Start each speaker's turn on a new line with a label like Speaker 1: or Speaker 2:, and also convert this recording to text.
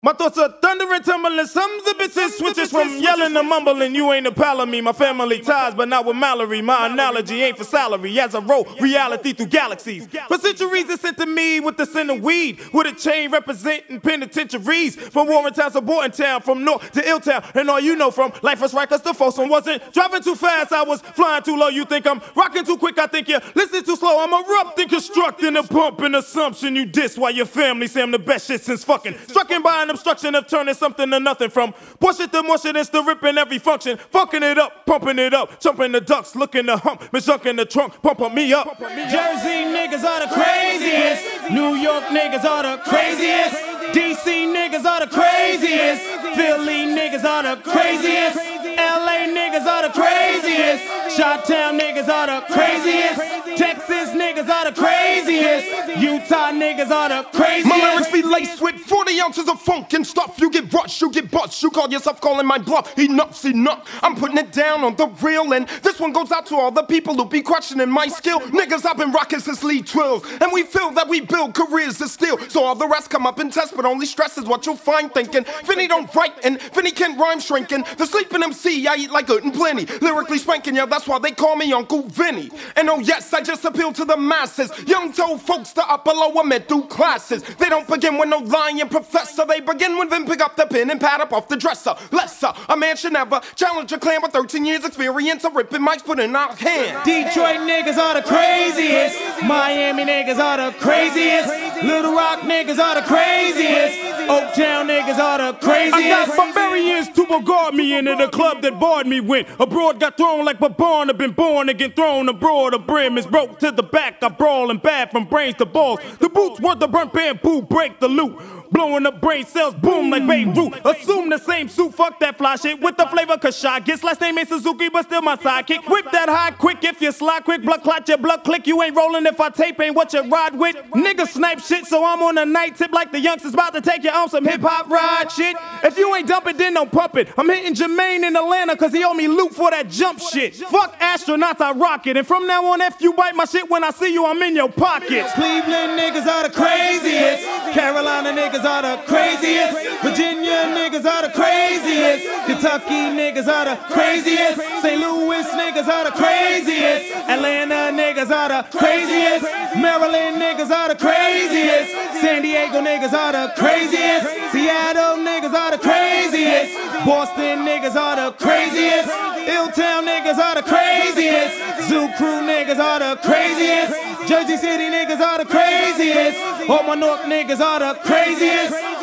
Speaker 1: My thoughts are thunder and tumbling. Some the bitches switches from yelling to mumbling. You ain't a pal of me. My family ties, but not with Mallory. My analogy ain't for salary. As I roll reality through galaxies. For centuries, it's sent to me with the scent of weed. With a chain representing penitentiaries. From Warren Town to Bordentown. From North to Illtown. And all you know from Life was Rikers to Folsom. Wasn't driving too fast. I was flying too low. You think I'm rocking too quick. I think you're listening too slow. I'm erupting, constructing a pumping assumption. You diss while your family say I'm the best shit since fucking. Strucking by an obstruction of turning something to nothing. From push it to mush it, it's the ripping every function. Funking it up, pumping it up. Jumping the ducks, looking the hump. Misjunking the trunk, pumping me up. Jersey niggas are the craziest. New York niggas are the craziest. DC niggas are the craziest. Philly niggas are the craziest. LA niggas are the craziest. Chi-Town niggas are the craziest. Texas niggas are the craziest. Utah niggas are the craziest.
Speaker 2: My lyrics be laced with 40 ounces of funk and stuff. You get rushed, you get butts. You call yourself calling my bluff. Enough's enough. I'm putting it down on the real, and this one goes out to all the people who be questioning my skill. Niggas, I've been rocking since Lee 12, and we feel that we build careers to steal. So all the rest come up and test, but only stress is what you'll find thinking. Vinny don't write, and Vinny can't rhyme shrinking. The sleeping MC, I eat like good and plenty. Lyrically spanking, yeah, that's why they call me Uncle Vinny. And oh yes, I just appeal to the masses. Young told folks to upper lower middle classes. They don't begin with no lying professor. They begin with them pick up the pen and pad up off the dresser. Lesser, a man should never challenge a clan with 13 years experience of ripping mics put in our hand.
Speaker 1: Detroit niggas are the craziest. Miami niggas are the craziest. Little Rock niggas are the craziest. Oaktown niggas are the craziest. I got barbarians to guard me into the club that barred me when abroad got thrown like Babarn. I've been born again, thrown abroad. The brim is broke to the back. I brawl and bad from brains to balls. The boots worth the burnt bamboo, break the loot. Blowing up brain cells, boom like Beirut. Assume the same suit, fuck that fly shit with the flavor Kashai. Guess last name ain't Suzuki, but still my sidekick. Whip that high quick if you slide quick. Blood clot your blood click. You ain't rolling if I tape ain't what you ride with. Niggas snipe shit, so I'm on a night tip like the youngsters about to take you on some hip hop ride shit. If you ain't dumping, then don't pump it. I'm hitting Jermaine in Atlanta cause he owe me loot for that jump shit. Fuck astronauts, I rock it. And from now on, if you bite my shit when I see you, I'm in your pockets. Cleveland niggas are the craziest. Carolina niggas are the craziest. Virginia niggas are the craziest. Kentucky niggas are the craziest. St. Louis niggas are the craziest. Atlanta niggas are the craziest. Maryland niggas are the craziest. San Diego niggas are the craziest. Seattle niggas are the craziest. Boston niggas are the craziest. Illtown niggas are the craziest. Zoo Crew niggas are the craziest. Jersey City niggas are the craziest. All my North niggas are the craziest.